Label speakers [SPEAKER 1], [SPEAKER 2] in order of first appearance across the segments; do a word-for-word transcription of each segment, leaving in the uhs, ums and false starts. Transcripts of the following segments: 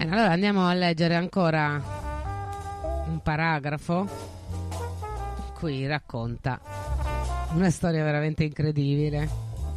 [SPEAKER 1] Bene, allora andiamo a leggere ancora un paragrafo. Qui racconta una storia veramente incredibile.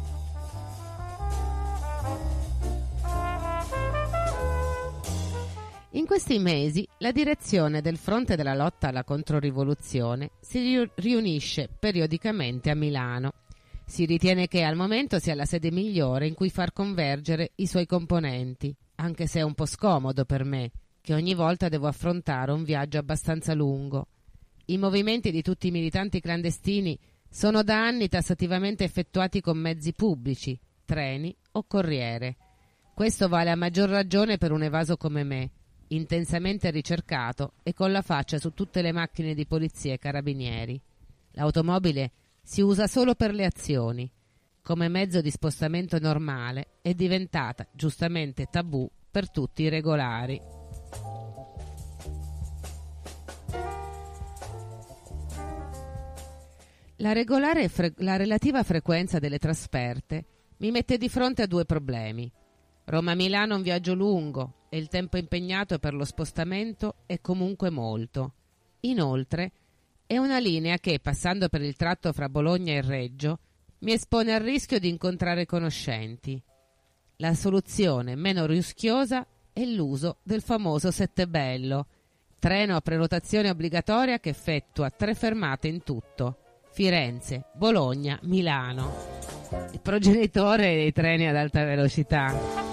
[SPEAKER 1] In questi mesi la direzione del fronte della lotta alla controrivoluzione si riunisce periodicamente a Milano. Si ritiene che al momento sia la sede migliore in cui far convergere i suoi componenti, anche se è un po' scomodo per me, che ogni volta devo affrontare un viaggio abbastanza lungo. I movimenti di tutti i militanti clandestini sono da anni tassativamente effettuati con mezzi pubblici, treni o corriere. Questo vale a maggior ragione per un evaso come me, intensamente ricercato e con la faccia su tutte le macchine di polizia e carabinieri. L'automobile si usa solo per le azioni. Come mezzo di spostamento normale è diventata giustamente tabù per tutti i regolari. La regolare fre- la relativa frequenza delle trasferte mi mette di fronte a due problemi. Roma-Milano è un viaggio lungo e il tempo impegnato per lo spostamento è comunque molto. Inoltre, è una linea che, passando per il tratto fra Bologna e Reggio, mi espone al rischio di incontrare conoscenti. La soluzione meno rischiosa è l'uso del famoso Settebello, treno a prenotazione obbligatoria che effettua tre fermate in tutto: Firenze, Bologna, Milano. Il progenitore dei treni ad alta velocità.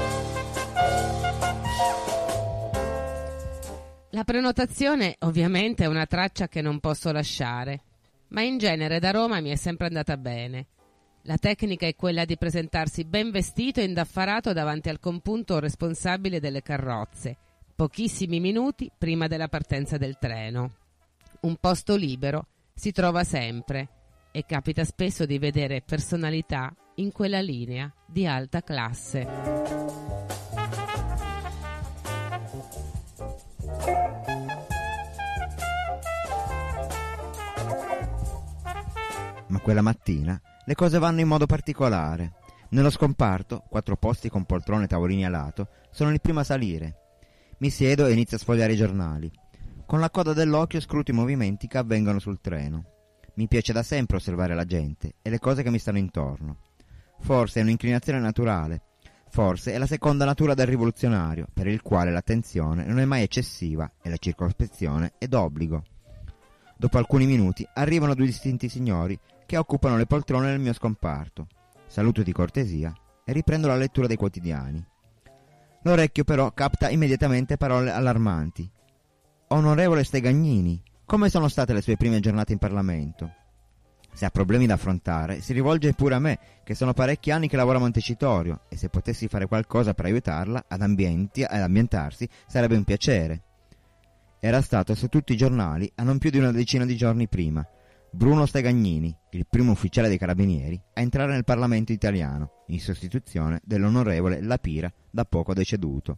[SPEAKER 1] La prenotazione ovviamente è una traccia che non posso lasciare, ma in genere da Roma mi è sempre andata bene. La tecnica è quella di presentarsi ben vestito e indaffarato davanti al compunto responsabile delle carrozze, pochissimi minuti prima della partenza del treno. Un posto libero si trova sempre e capita spesso di vedere personalità in quella linea di alta classe.
[SPEAKER 2] Ma quella mattina le cose vanno in modo particolare. Nello scomparto, quattro posti con poltrone e tavolini a lato, sono il primo a salire. Mi siedo e inizio a sfogliare i giornali. Con la coda dell'occhio scruto i movimenti che avvengono sul treno. Mi piace da sempre osservare la gente e le cose che mi stanno intorno. Forse è un'inclinazione naturale, forse è la seconda natura del rivoluzionario, per il quale l'attenzione non è mai eccessiva e la circospezione è d'obbligo. Dopo alcuni minuti arrivano due distinti signori che occupano le poltrone del mio scomparto. Saluto di cortesia e riprendo la lettura dei quotidiani. L'orecchio però capta immediatamente parole allarmanti. Onorevole Stegagnini, come sono state le sue prime giornate in Parlamento? Se ha problemi da affrontare, si rivolge pure a me, che sono parecchi anni che lavoro a Montecitorio, e se potessi fare qualcosa per aiutarla ad, ambienti, ad ambientarsi sarebbe un piacere. Era stato su tutti i giornali a non più di una decina di giorni prima. Bruno Stegagnini, il primo ufficiale dei carabinieri a entrare nel Parlamento italiano, in sostituzione dell'onorevole La Pira, da poco deceduto.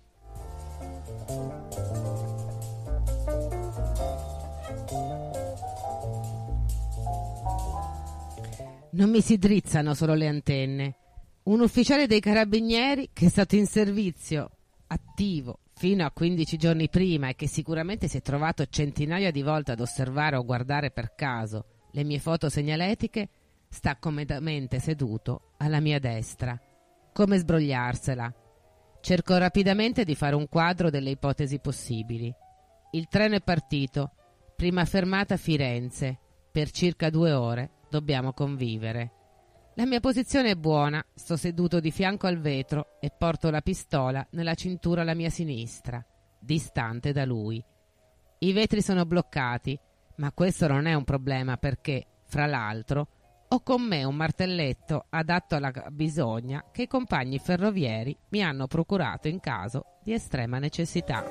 [SPEAKER 1] Non mi si drizzano solo le antenne. Un ufficiale dei carabinieri che è stato in servizio attivo fino a quindici giorni prima e che sicuramente si è trovato centinaia di volte ad osservare o guardare per caso le mie foto segnaletiche, sta comodamente seduto alla mia destra. Come sbrogliarsela? Cerco rapidamente di fare un quadro delle ipotesi possibili. Il treno è partito. Prima fermata Firenze. Per circa due ore dobbiamo convivere. La mia posizione è buona, sto seduto di fianco al vetro e porto la pistola nella cintura alla mia sinistra, distante da lui. I vetri sono bloccati, ma questo non è un problema perché, fra l'altro, ho con me un martelletto adatto alla bisogna che i compagni ferrovieri mi hanno procurato in caso di estrema necessità.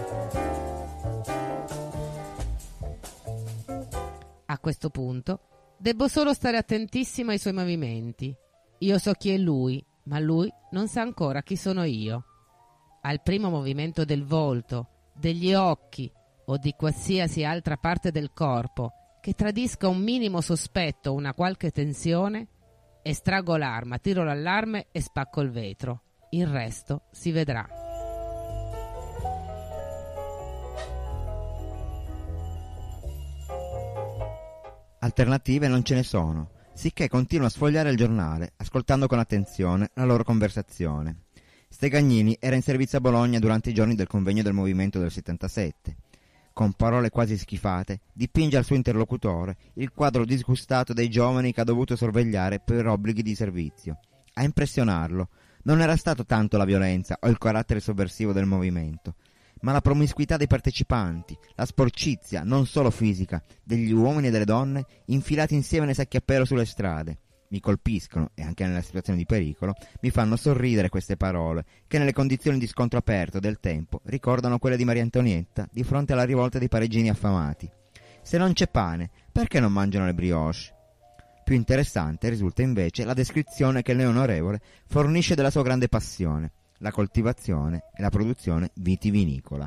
[SPEAKER 1] A questo punto debbo solo stare attentissimo ai suoi movimenti. Io so chi è lui, ma lui non sa ancora chi sono io. Al primo movimento del volto, degli occhi o di qualsiasi altra parte del corpo che tradisca un minimo sospetto o una qualche tensione, estraggo l'arma, tiro l'allarme e spacco il vetro. Il resto si vedrà.
[SPEAKER 2] Alternative non ce ne sono, sicché continuo a sfogliare il giornale, ascoltando con attenzione la loro conversazione. Stegagnini era in servizio a Bologna durante i giorni del convegno del movimento del settantasette. Con parole quasi schifate, dipinge al suo interlocutore il quadro disgustato dei giovani che ha dovuto sorvegliare per obblighi di servizio. A impressionarlo non era stato tanto la violenza o il carattere sovversivo del movimento, ma la promiscuità dei partecipanti, la sporcizia, non solo fisica, degli uomini e delle donne infilati insieme nei sacchi a pelo sulle strade. Mi colpiscono, e anche nella situazione di pericolo, mi fanno sorridere queste parole, che nelle condizioni di scontro aperto del tempo ricordano quelle di Maria Antonietta di fronte alla rivolta dei parigini affamati. Se non c'è pane, perché non mangiano le brioche? Più interessante risulta invece la descrizione che il neonorevole fornisce della sua grande passione, la coltivazione e la produzione vitivinicola.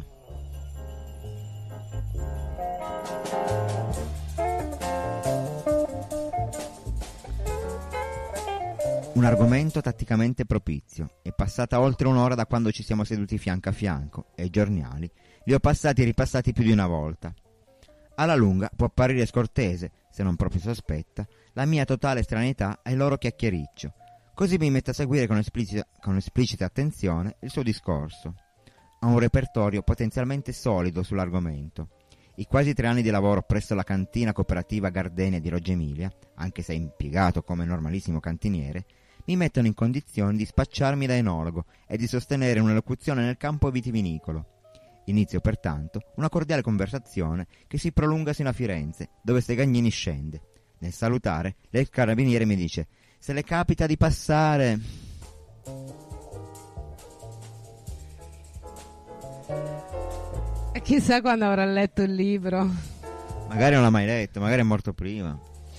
[SPEAKER 2] Un argomento tatticamente propizio. È passata oltre un'ora da quando ci siamo seduti fianco a fianco e i giornali li ho passati e ripassati più di una volta. Alla lunga può apparire scortese, se non proprio sospetta, la mia totale estraneità ai loro chiacchiericcio. Così mi metto a seguire con esplicita, con esplicita attenzione il suo discorso. Ha un repertorio potenzialmente solido sull'argomento. I quasi tre anni di lavoro presso la cantina cooperativa Gardenia di Reggio Emilia, anche se impiegato come normalissimo cantiniere, mi mettono in condizione di spacciarmi da enologo e di sostenere un'elocuzione nel campo vitivinicolo. Inizio pertanto una cordiale conversazione che si prolunga sino a Firenze, dove Stegagnini scende. Nel salutare, l'ex carabiniere mi dice: «Se le capita di passare...»
[SPEAKER 1] E chissà quando avrà letto il libro.
[SPEAKER 2] Magari non l'ha mai letto, magari è morto prima.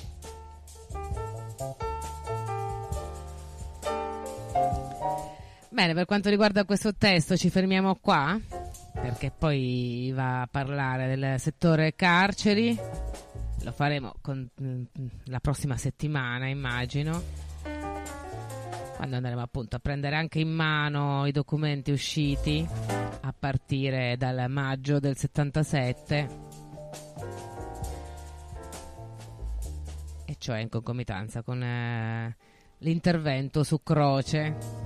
[SPEAKER 1] Bene, per quanto riguarda questo testo ci fermiamo qua, perché poi va a parlare del settore carceri. Lo faremo con, la prossima settimana, immagino, quando andremo appunto a prendere anche in mano i documenti usciti a partire dal maggio del settantasette, e cioè in concomitanza con eh, l'intervento su Croce.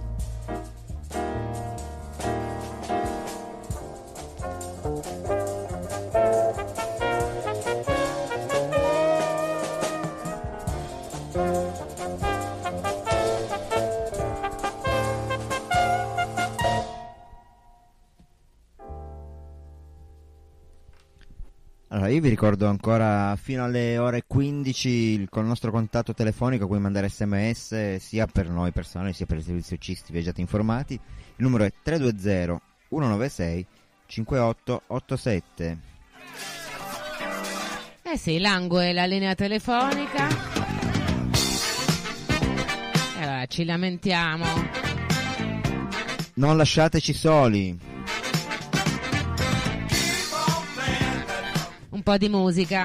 [SPEAKER 2] Allora, io vi ricordo ancora fino alle ore quindici col nostro contatto telefonico, puoi mandare sms sia per noi personali sia per i servizi ucisti viaggiati informati. Il numero è tre due zero uno nove sei cinque otto otto sette.
[SPEAKER 1] Eh sì, Lango è la linea telefonica. E allora ci lamentiamo.
[SPEAKER 2] Non lasciateci soli.
[SPEAKER 1] Un po' di musica.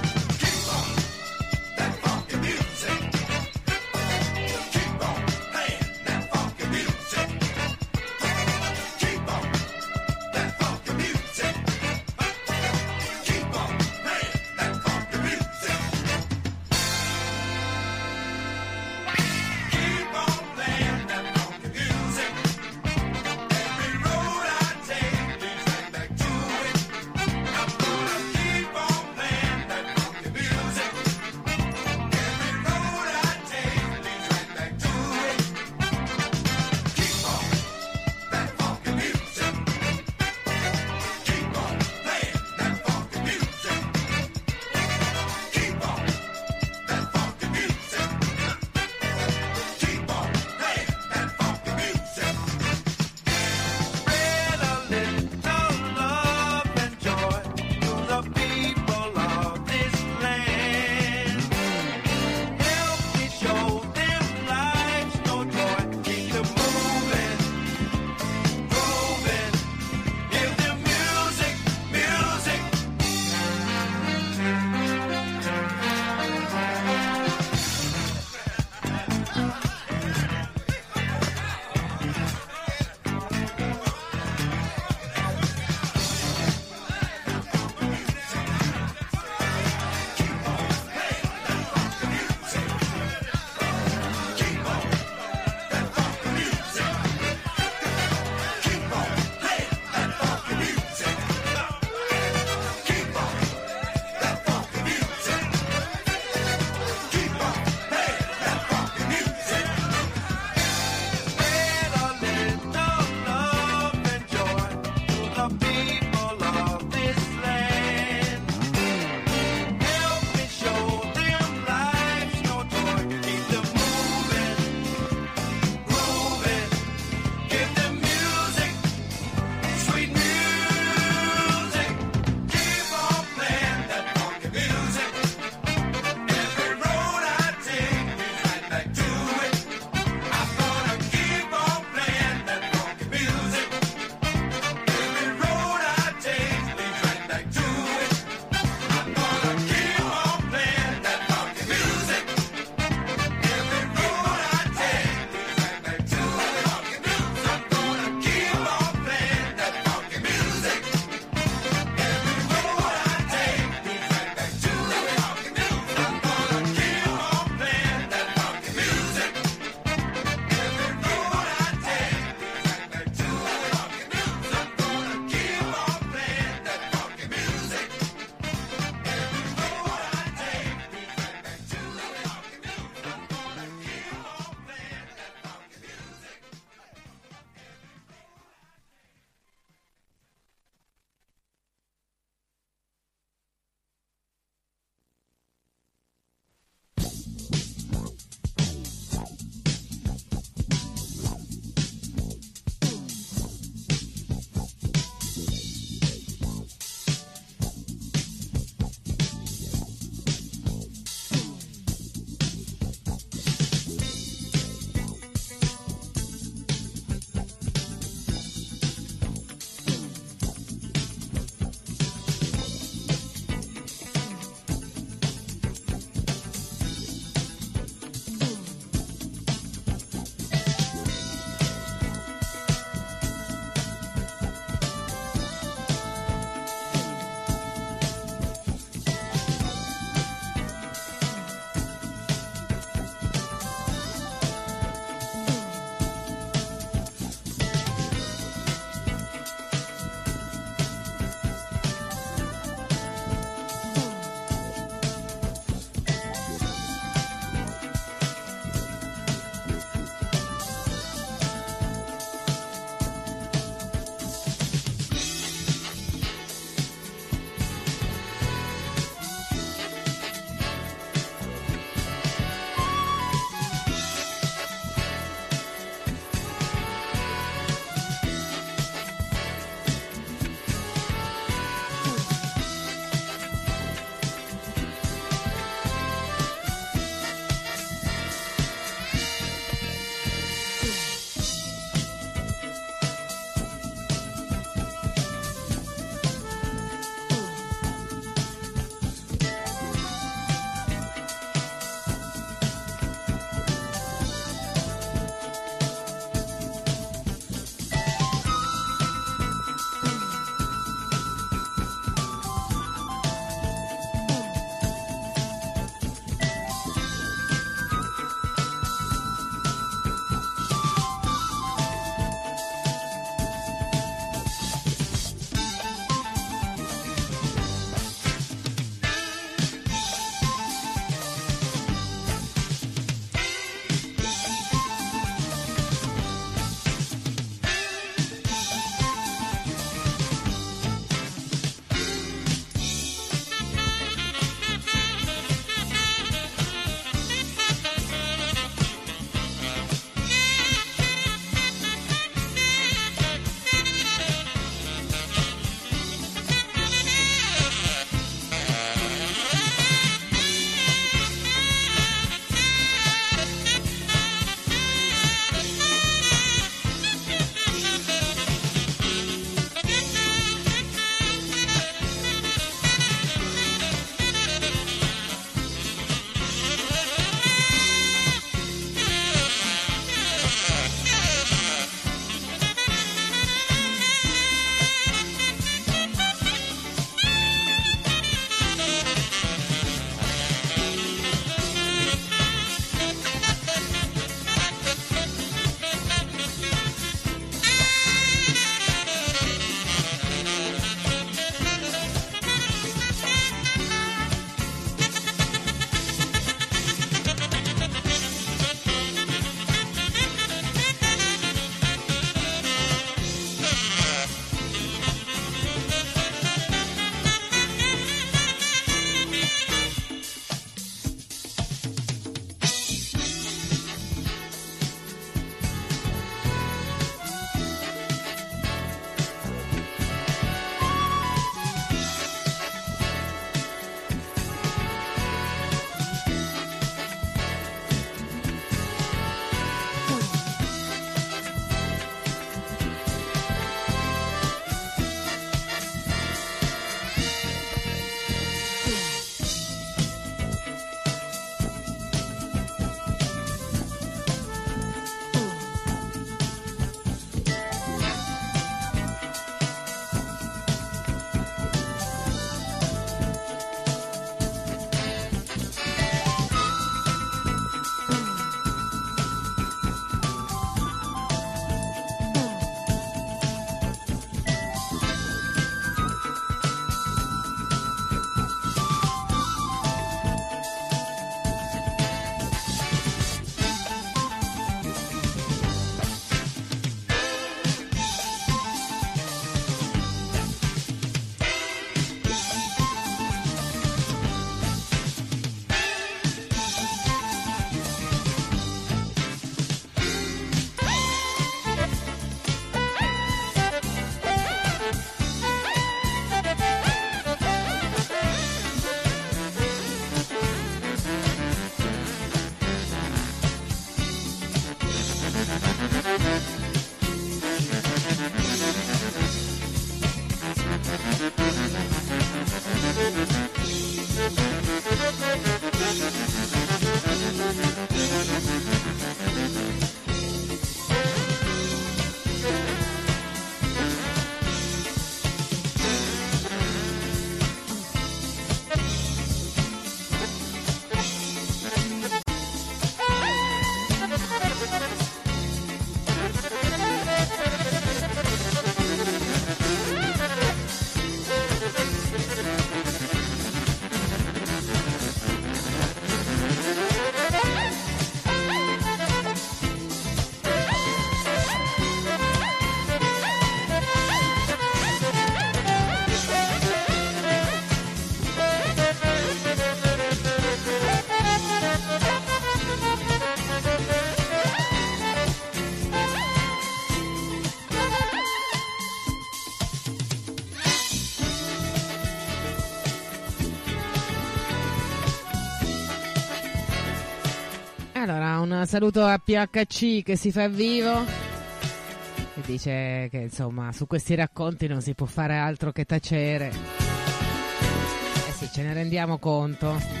[SPEAKER 1] Allora, un saluto a P H C che si fa vivo e dice che insomma su questi racconti non si può fare altro che tacere. Eh sì, ce ne rendiamo conto.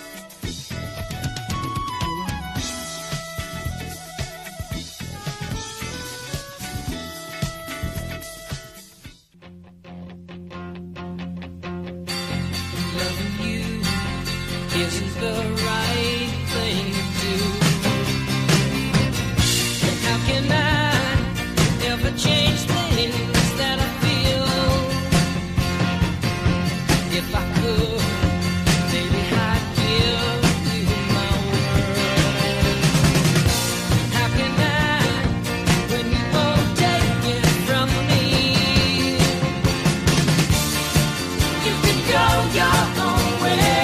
[SPEAKER 3] Isn't the right thing to do? And how can I ever change things that I feel? If I could, maybe I'd give you my word. How can I, when you won't take it from me? You can go your own way.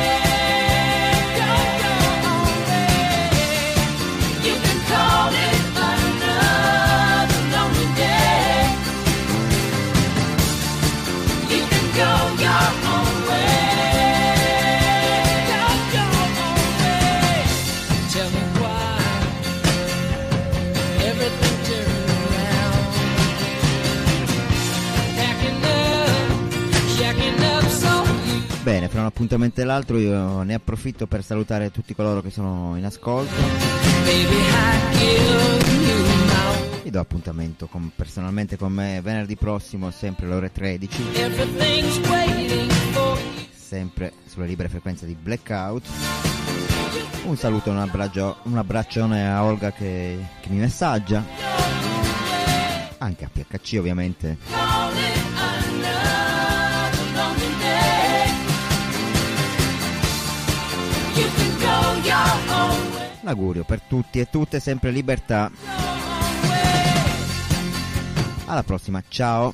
[SPEAKER 2] Bene, fra un appuntamento e l'altro io ne approfitto per salutare tutti coloro che sono in ascolto. Vi do appuntamento con, personalmente con me venerdì prossimo, sempre alle ore tredici, sempre sulle libere frequenze di Blackout. Un saluto e un, abbraccio, un abbraccione a Olga che, che mi messaggia, anche a P H C ovviamente. L'augurio per tutti e tutte, sempre libertà. Alla prossima, ciao.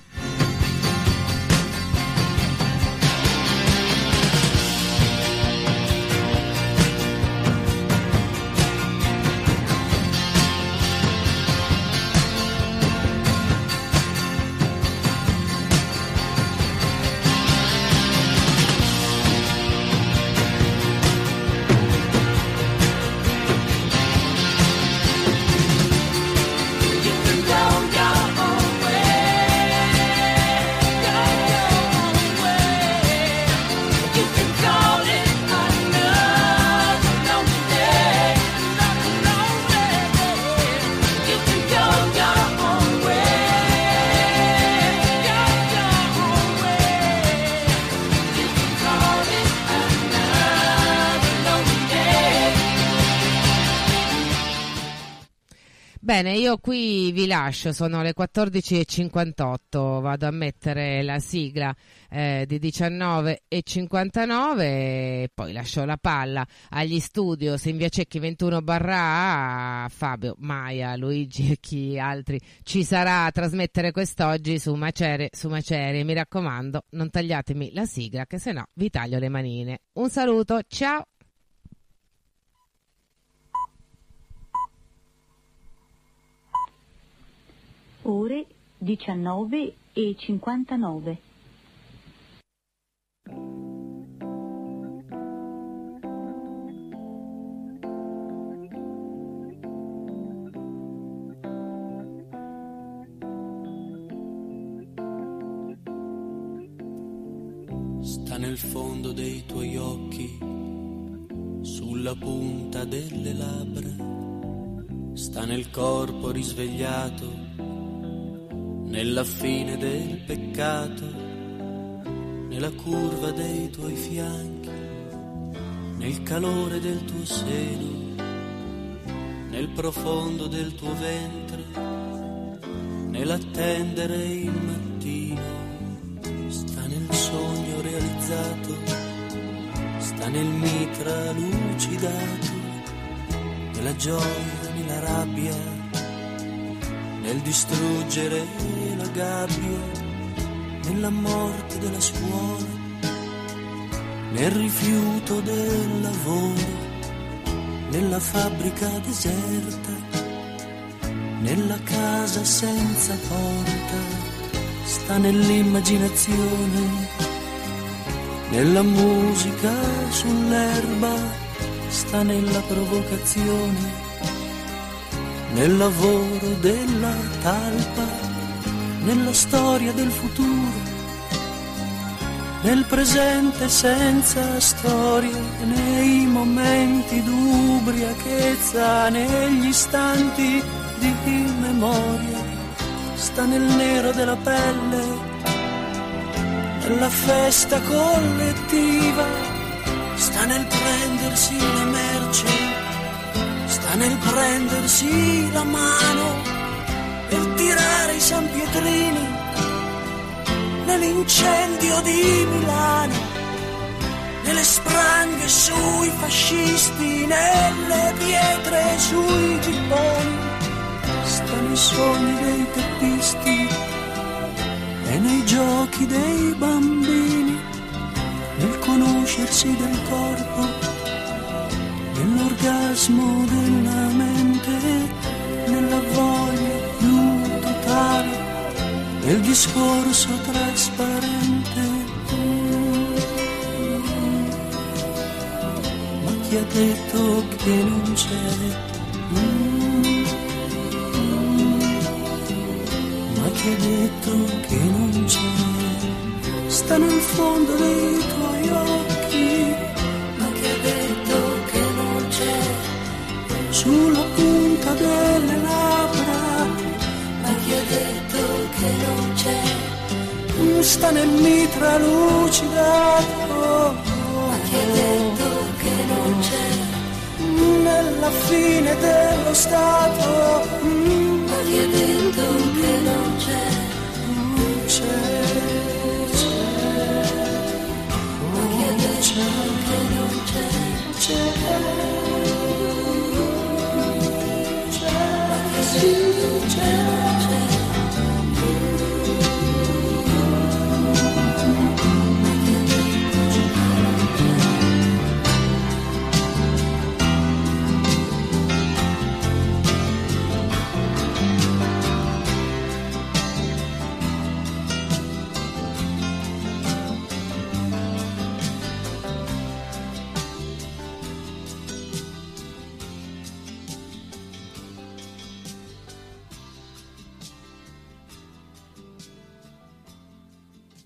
[SPEAKER 1] Bene, io qui vi lascio, sono le quattordici e cinquantotto, vado a mettere la sigla eh, di diciannove e cinquantanove e poi lascio la palla agli studios in via Cecchi ventuno barra A, Fabio, Maia, Luigi e chi altri ci sarà a trasmettere quest'oggi su Macere, su Macere. Mi raccomando, non tagliatemi la sigla che sennò vi taglio le manine. Un saluto, ciao!
[SPEAKER 4] Ore diciannove e cinquantanove.
[SPEAKER 5] sta nel fondo dei tuoi occhi, sulla punta delle labbra, sta nel corpo risvegliato, nella fine del peccato, nella curva dei tuoi fianchi, nel calore del tuo seno, nel profondo del tuo ventre, nell'attendere il mattino, sta nel sogno realizzato, sta nel mitra lucidato, nella gioia, nella rabbia, nel distruggere la gabbia, nella morte della scuola, nel rifiuto del lavoro, nella fabbrica deserta, nella casa senza porta, sta nell'immaginazione, nella musica sull'erba, sta nella provocazione, nel lavoro della talpa, nella storia del futuro, nel presente senza storia, nei momenti d'ubriachezza, negli istanti di memoria, sta nel nero della pelle, nella festa collettiva, sta nel prendersi le merci, sta nel prendersi la mano per tirare i San Pietrini nell'incendio di Milano, nelle spranghe sui fascisti, nelle pietre sui gibboni, sta nei sogni dei teppisti e nei giochi dei bambini, nel conoscersi del corpo, nell'orgasmo della mente, nella voglia più totale, nel discorso trasparente. Ma chi ha detto che non c'è? Ma chi ha detto che non c'è? Sta nel fondo dei tuoi occhi. Ma chi ha detto che non c'è? Sulla punta delle labbra. Ma chi ha detto che non c'è? Sta nel mitra lucidato. Ma chi ha detto che non c'è? Nella fine dello stato. Ma chi ha detto che non c'è? C'è, c'è. Ma chi ha detto che non c'è? C'è, c'è. Ma chi ha detto che non c'è?